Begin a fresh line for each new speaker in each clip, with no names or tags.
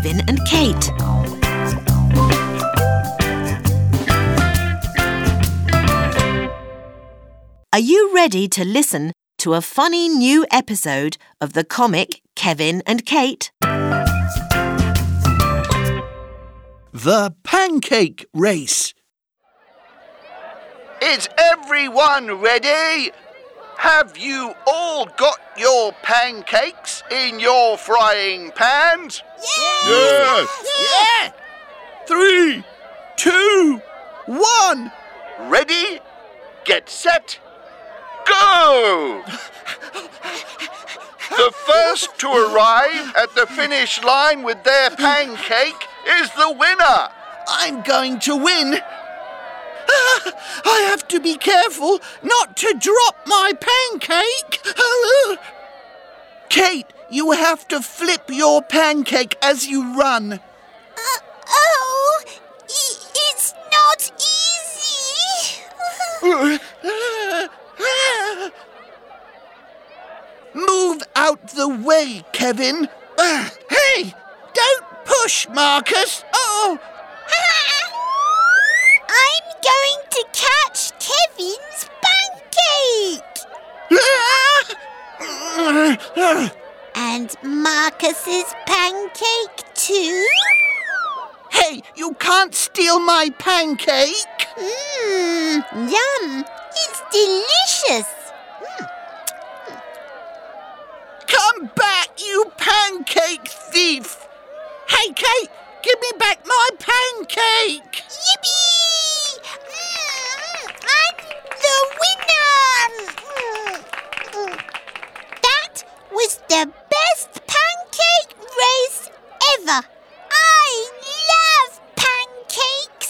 Kevin and Kate. Are you ready to listen to a funny new episode of the comic Kevin and Kate?
The Pancake Race.
Is everyone ready? Have you all got your pancakes in your frying pans?
Yes!
Yeah!
3, 2, 1.
Ready? Get set. Go! The first to arrive at the finish line with their pancake is the winner.
I'm going to win. I have to be careful not to drop my pancake. Kate, you have to flip your pancake as you run.
It's not easy.
Move out the way, Kevin. Hey, don't push, Marcus. Oh!
I'm going to catch Kevin's pancake. And Marcus's pancake too?
Hey, you can't steal my pancake.
Yum. It's delicious.
Come back, you pancake thief. Hey, Kate, give me back my pancake.
Yippee! I'm the winner! That was the best pancake race ever. I love pancakes.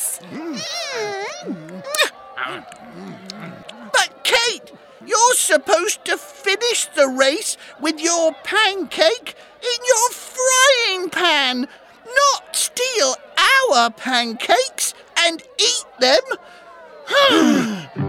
But, Kate, you're supposed to finish the race with your pancake in your frying pan, not steal our pancakes and eat them.